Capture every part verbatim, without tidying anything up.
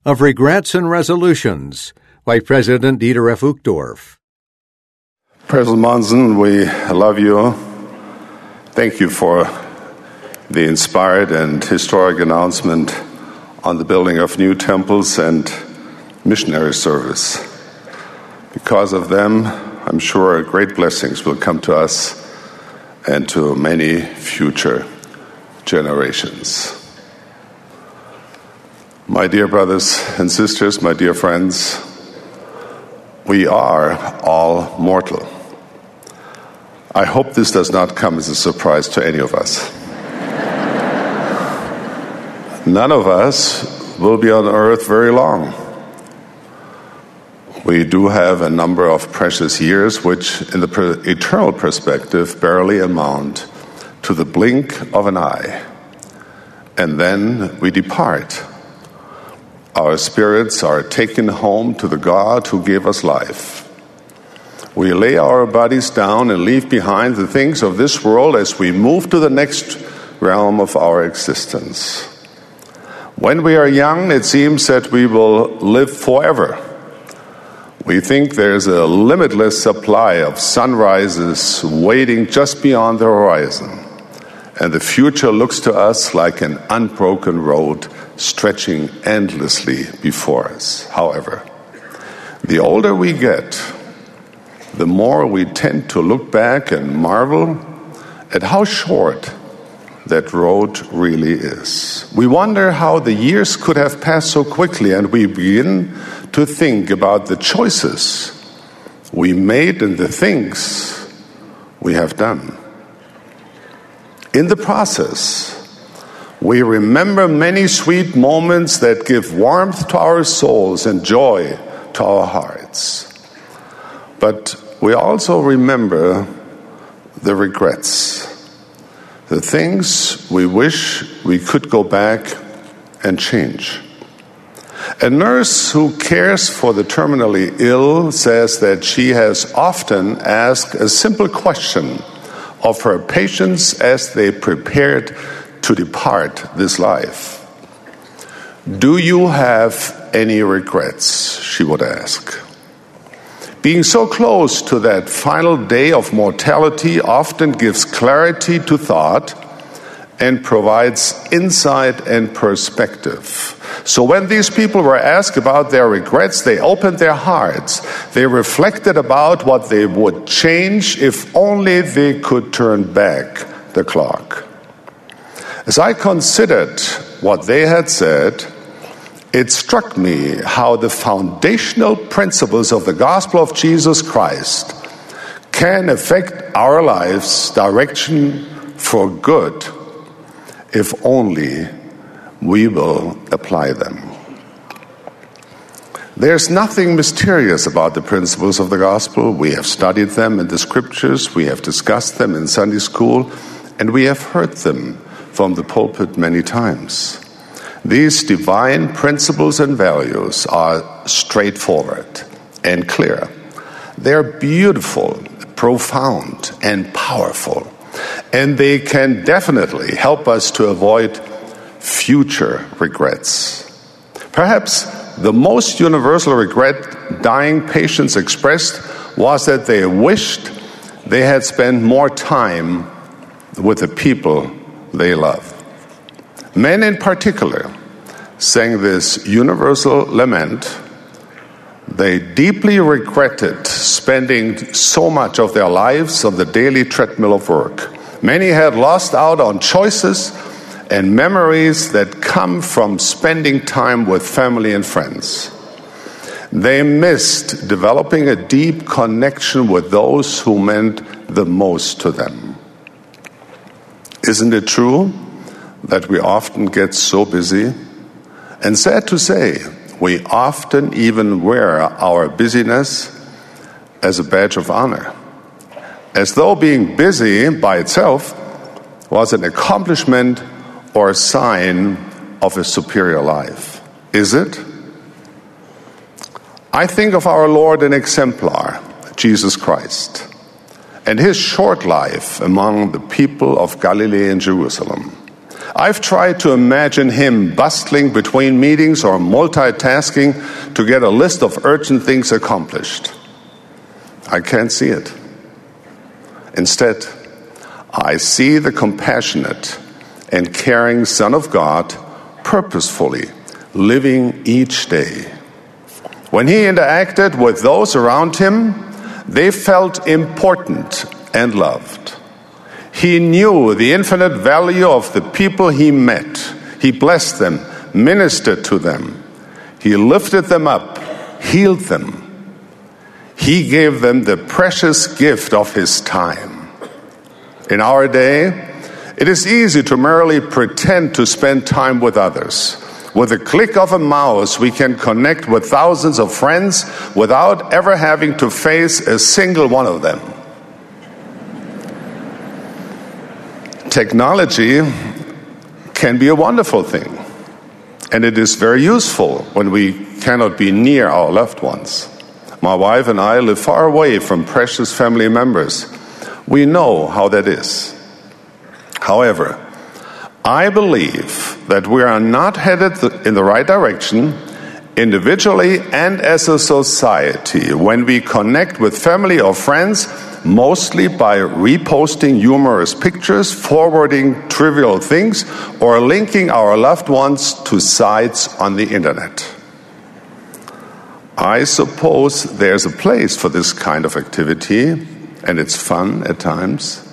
of Regrets and Resolutions by President Dieter F. Uchtdorf. President Monson, we love you. Thank you for the inspired and historic announcement on the building of new temples and missionary service. Because of them, I'm sure great blessings will come to us and to many future generations. My dear brothers and sisters, my dear friends, we are all mortal. I hope this does not come as a surprise to any of us. None of us will be on earth very long. We do have a number of precious years which, in the per- eternal perspective, barely amount to the blink of an eye. And then we depart. Our spirits are taken home to the God who gave us life. We lay our bodies down and leave behind the things of this world as we move to the next realm of our existence. When we are young, it seems that we will live forever. We think there's a limitless supply of sunrises waiting just beyond the horizon, and the future looks to us like an unbroken road stretching endlessly before us. However, the older we get, the more we tend to look back and marvel at how short that road really is. We wonder how the years could have passed so quickly, and we begin to think about the choices we made and the things we have done. In the process, we remember many sweet moments that give warmth to our souls and joy to our hearts. But we also remember the regrets, the things we wish we could go back and change. A nurse who cares for the terminally ill says that she has often asked a simple question of her patients as they prepared to depart this life. Do you have any regrets? She would ask. Being so close to that final day of mortality often gives clarity to thought and provides insight and perspective. So when these people were asked about their regrets, they opened their hearts. They reflected about what they would change if only they could turn back the clock. As I considered what they had said, it struck me how the foundational principles of the gospel of Jesus Christ can affect our lives' direction for good if only we will apply them. There's nothing mysterious about the principles of the gospel. We have studied them in the scriptures, we have discussed them in Sunday school, and we have heard them from the pulpit many times. These divine principles and values are straightforward and clear. They're beautiful, profound, and powerful, and they can definitely help us to avoid future regrets. Perhaps the most universal regret dying patients expressed was that they wished they had spent more time with the people they love. Men in particular sang this universal lament. They deeply regretted spending so much of their lives on the daily treadmill of work. Many had lost out on choices and memories that come from spending time with family and friends. They missed developing a deep connection with those who meant the most to them. Isn't it true that we often get so busy? And sad to say, we often even wear our busyness as a badge of honor, as though being busy by itself was an accomplishment or a sign of a superior life. Is it? I think of our Lord and exemplar, Jesus Christ, and his short life among the people of Galilee and Jerusalem. I've tried to imagine him bustling between meetings or multitasking to get a list of urgent things accomplished. I can't see it. Instead, I see the compassionate and caring Son of God purposefully living each day. When he interacted with those around him, they felt important and loved. He knew the infinite value of the people he met. He blessed them, ministered to them. He lifted them up, healed them. He gave them the precious gift of his time. In our day, it is easy to merely pretend to spend time with others. With a click of a mouse, we can connect with thousands of friends without ever having to face a single one of them. Technology can be a wonderful thing, and it is very useful when we cannot be near our loved ones. My wife and I live far away from precious family members. We know how that is. However, I believe that we are not headed in the right direction, individually and as a society, when we connect with family or friends mostly by reposting humorous pictures, forwarding trivial things, or linking our loved ones to sites on the internet. I suppose there's a place for this kind of activity, and it's fun at times.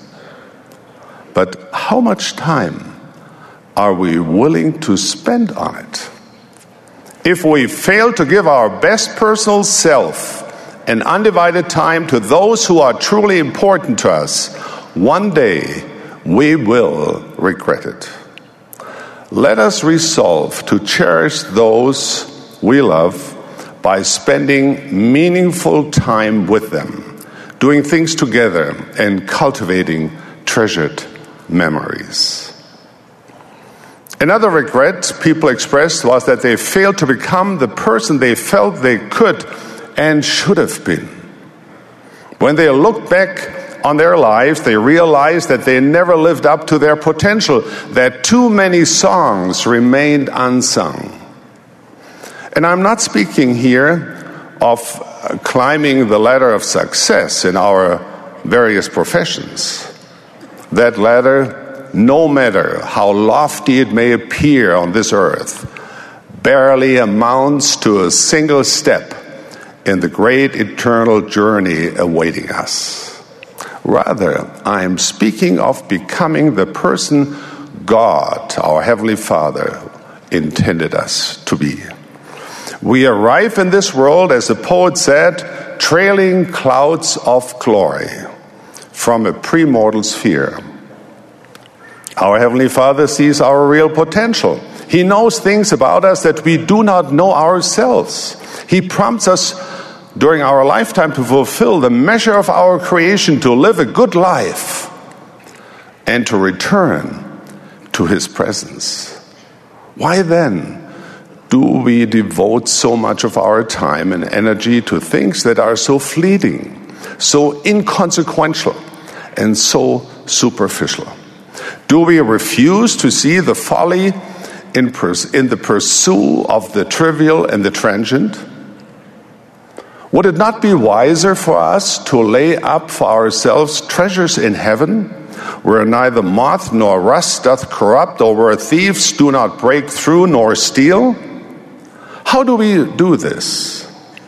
But how much time are we willing to spend on it? If we fail to give our best personal self and undivided time to those who are truly important to us, one day we will regret it. Let us resolve to cherish those we love by spending meaningful time with them, doing things together, and cultivating treasured memories. Another regret people expressed was that they failed to become the person they felt they could and should have been. When they looked back on their lives, they realized that they never lived up to their potential, that too many songs remained unsung. And I'm not speaking here of climbing the ladder of success in our various professions. That ladder, no matter how lofty it may appear on this earth, barely amounts to a single step in the great eternal journey awaiting us. Rather, I am speaking of becoming the person God, our Heavenly Father, intended us to be. We arrive in this world, as the poet said, trailing clouds of glory from a premortal sphere. Our Heavenly Father sees our real potential. He knows things about us that we do not know ourselves. He prompts us during our lifetime to fulfill the measure of our creation, to live a good life, and to return to His presence. Why then do we devote so much of our time and energy to things that are so fleeting, so inconsequential, and so superficial? Do we refuse to see the folly in, pers- in the pursuit of the trivial and the transient? Would it not be wiser for us to lay up for ourselves treasures in heaven, where neither moth nor rust doth corrupt, or where thieves do not break through nor steal? How do we do this?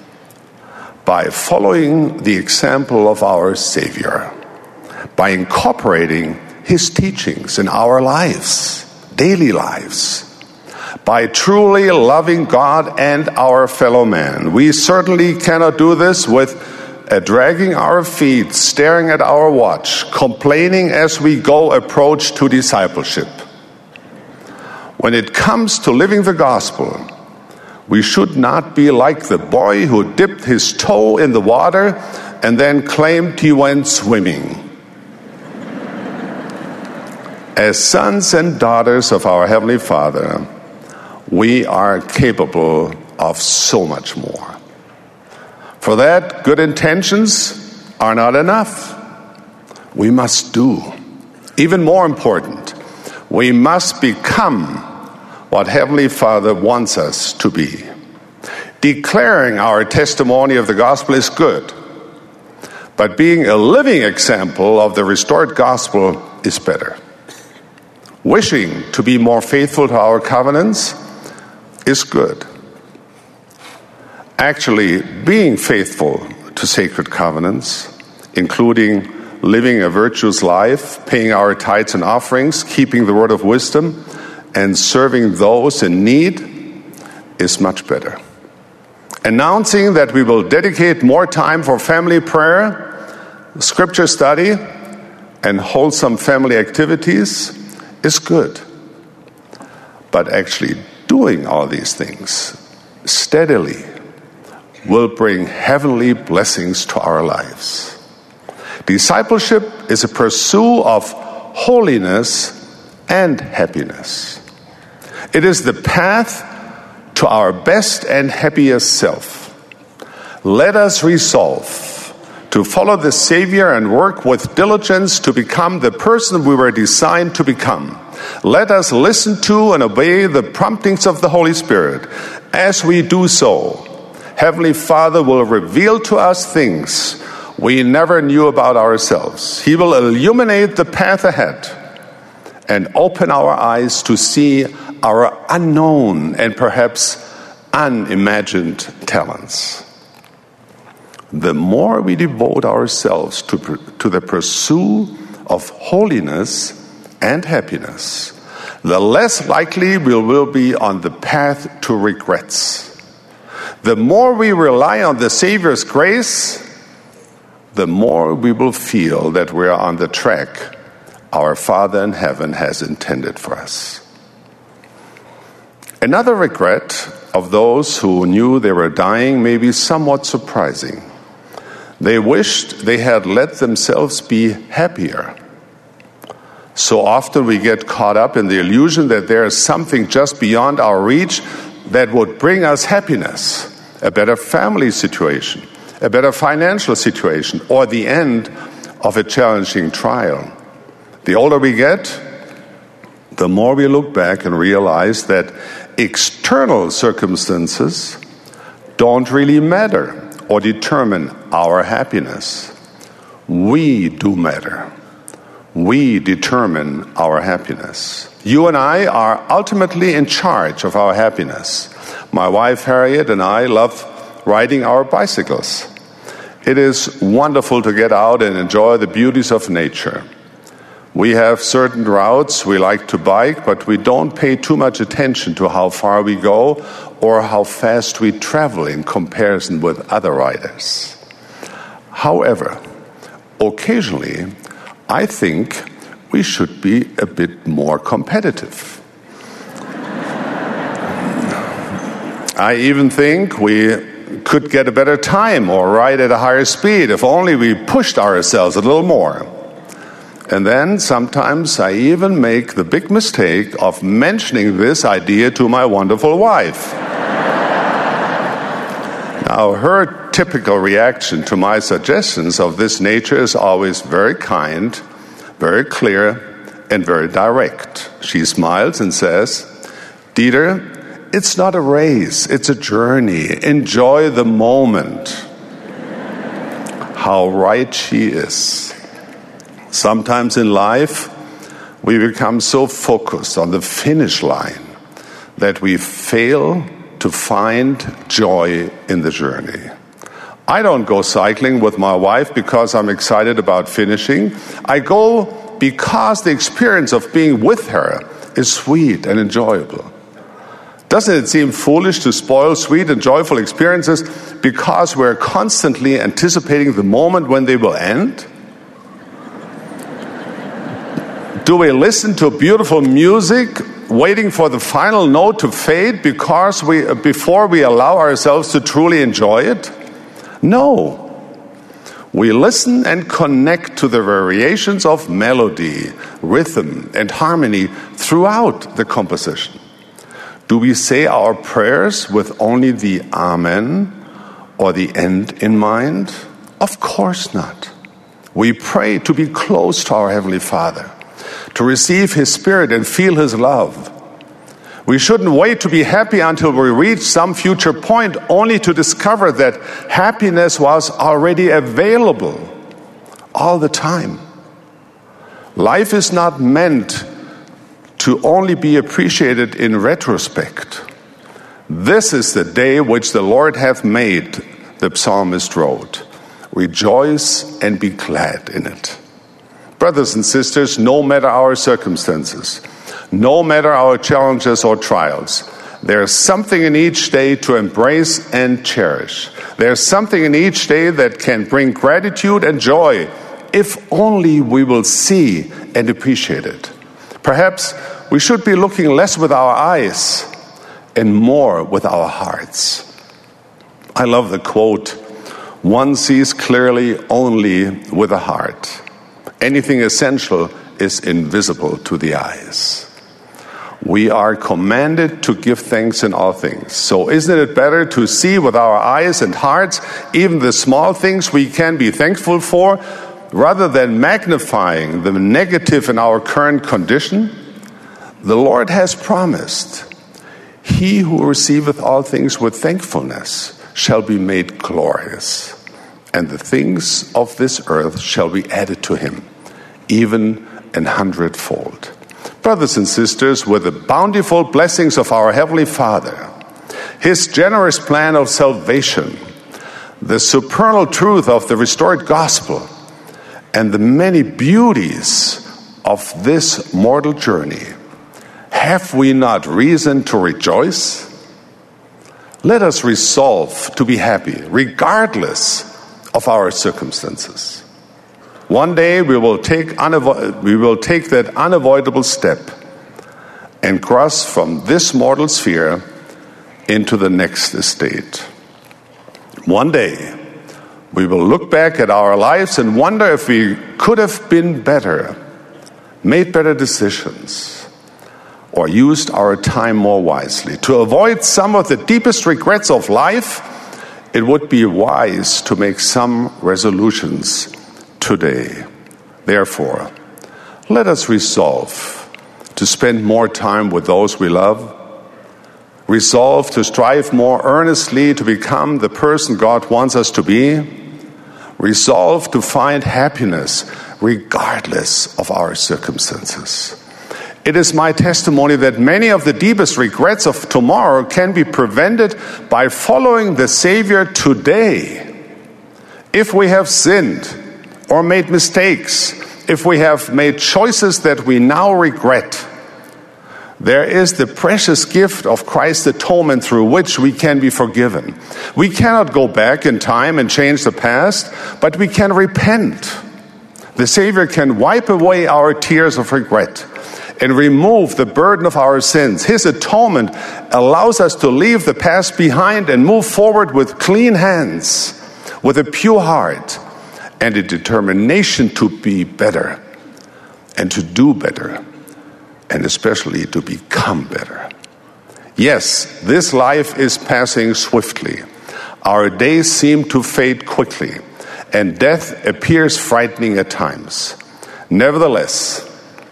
By following the example of our Savior, by incorporating His teachings in our lives, daily lives, by truly loving God and our fellow man. We certainly cannot do this with uh, dragging our feet, staring at our watch, complaining as we go approach to discipleship. When it comes to living the gospel, we should not be like the boy who dipped his toe in the water and then claimed he went swimming. As sons and daughters of our Heavenly Father, we are capable of so much more. For that, good intentions are not enough. We must do. Even more important, We must become what Heavenly Father wants us to be. Declaring our testimony of the gospel is good, but being a living example of the restored gospel is better. Wishing to be more faithful to our covenants is good. Actually, being faithful to sacred covenants, including living a virtuous life, paying our tithes and offerings, keeping the word of wisdom, and serving those in need, is much better. Announcing that we will dedicate more time for family prayer, scripture study, and wholesome family activities is good. But actually doing all these things steadily will bring heavenly blessings to our lives. Discipleship is a pursuit of holiness and happiness. It is the path to our best and happiest self. Let us resolve to follow the Savior and work with diligence to become the person we were designed to become. Let us listen to and obey the promptings of the Holy Spirit. As we do so, Heavenly Father will reveal to us things we never knew about ourselves. He will illuminate the path ahead and open our eyes to see our unknown and perhaps unimagined talents. The more we devote ourselves to, to the pursuit of holiness and happiness, the less likely we will be on the path to regrets. The more we rely on the Savior's grace, the more we will feel that we are on the track our Father in heaven has intended for us. Another regret of those who knew they were dying may be somewhat surprising. They wished they had let themselves be happier. So often we get caught up in the illusion that there is something just beyond our reach that would bring us happiness, a better family situation, a better financial situation, or the end of a challenging trial. The older we get, the more we look back and realize that external circumstances don't really matter or determine our happiness. We do matter. We determine our happiness. You and I are ultimately in charge of our happiness. My wife Harriet and I love riding our bicycles. It is wonderful to get out and enjoy the beauties of nature. We have certain routes we like to bike, but we don't pay too much attention to how far we go or how fast we travel in comparison with other riders. However, occasionally, I think we should be a bit more competitive. I even think we could get a better time or ride at a higher speed if only we pushed ourselves a little more. And then sometimes I even make the big mistake of mentioning this idea to my wonderful wife. Now, her typical reaction to my suggestions of this nature is always very kind, very clear, and very direct. She smiles and says, "Dieter, it's not a race, it's a journey. Enjoy the moment." How right she is. Sometimes in life, we become so focused on the finish line that we fail to find joy in the journey. I don't go cycling with my wife because I'm excited about finishing. I go because the experience of being with her is sweet and enjoyable. Doesn't it seem foolish to spoil sweet and joyful experiences because we're constantly anticipating the moment when they will end? Do we listen to beautiful music, waiting for the final note to fade because we, before we allow ourselves to truly enjoy it? No. We listen and connect to the variations of melody, rhythm, and harmony throughout the composition. Do we say our prayers with only the Amen or the end in mind? Of course not. We pray to be close to our Heavenly Father, to receive His Spirit and feel His love. We shouldn't wait to be happy until we reach some future point, only to discover that happiness was already available all the time. Life is not meant to only be appreciated in retrospect. This is the day which the Lord hath made, the psalmist wrote. Rejoice and be glad in it. Brothers and sisters, no matter our circumstances, no matter our challenges or trials, there is something in each day to embrace and cherish. There is something in each day that can bring gratitude and joy, if only we will see and appreciate it. Perhaps we should be looking less with our eyes and more with our hearts. I love the quote, "One sees clearly only with the heart. Anything essential is invisible to the eyes." We are commanded to give thanks in all things. So isn't it better to see with our eyes and hearts even the small things we can be thankful for, rather than magnifying the negative in our current condition? The Lord has promised, "He who receiveth all things with thankfulness shall be made glorious, and the things of this earth shall be added to him, even an hundredfold." Brothers and sisters, with the bountiful blessings of our Heavenly Father, His generous plan of salvation, the supernal truth of the restored gospel, and the many beauties of this mortal journey, have we not reason to rejoice? Let us resolve to be happy, regardless of our circumstances. One day we will take unavo- we will take that unavoidable step and cross from this mortal sphere into the next estate. One day we will look back at our lives and wonder if we could have been better, made better decisions, or used our time more wisely. To avoid some of the deepest regrets of life, it would be wise to make some resolutions today. Therefore, let us resolve to spend more time with those we love. Resolve to strive more earnestly to become the person God wants us to be. Resolve to find happiness regardless of our circumstances. It is my testimony that many of the deepest regrets of tomorrow can be prevented by following the Savior today. If we have sinned or made mistakes, if we have made choices that we now regret, there is the precious gift of Christ's atonement through which we can be forgiven. We cannot go back in time and change the past, but we can repent. The Savior can wipe away our tears of regret and remove the burden of our sins. His atonement allows us to leave the past behind and move forward with clean hands, with a pure heart, and a determination to be better and to do better, and especially to become better. Yes, this life is passing swiftly. Our days seem to fade quickly, and death appears frightening at times. Nevertheless,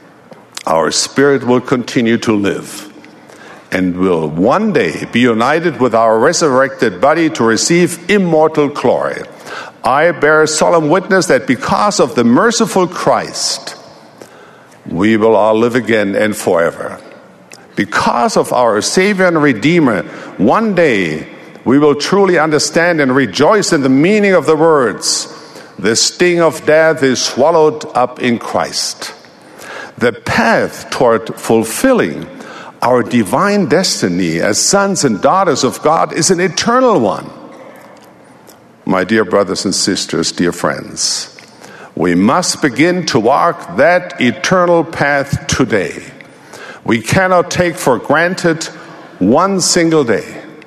our spirit will continue to live and will one day be united with our resurrected body to receive immortal glory. I bear solemn witness that because of the merciful Christ, we will all live again and forever. Because of our Savior and Redeemer, one day we will truly understand and rejoice in the meaning of the words, "The sting of death is swallowed up in Christ." The path toward fulfilling our divine destiny as sons and daughters of God is an eternal one. My dear brothers and sisters, dear friends, we must begin to walk that eternal path today. We cannot take for granted one single day.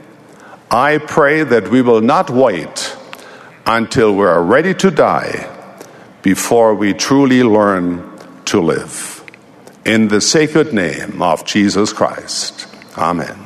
I pray that we will not wait until we are ready to die before we truly learn to live. In the sacred name of Jesus Christ. Amen.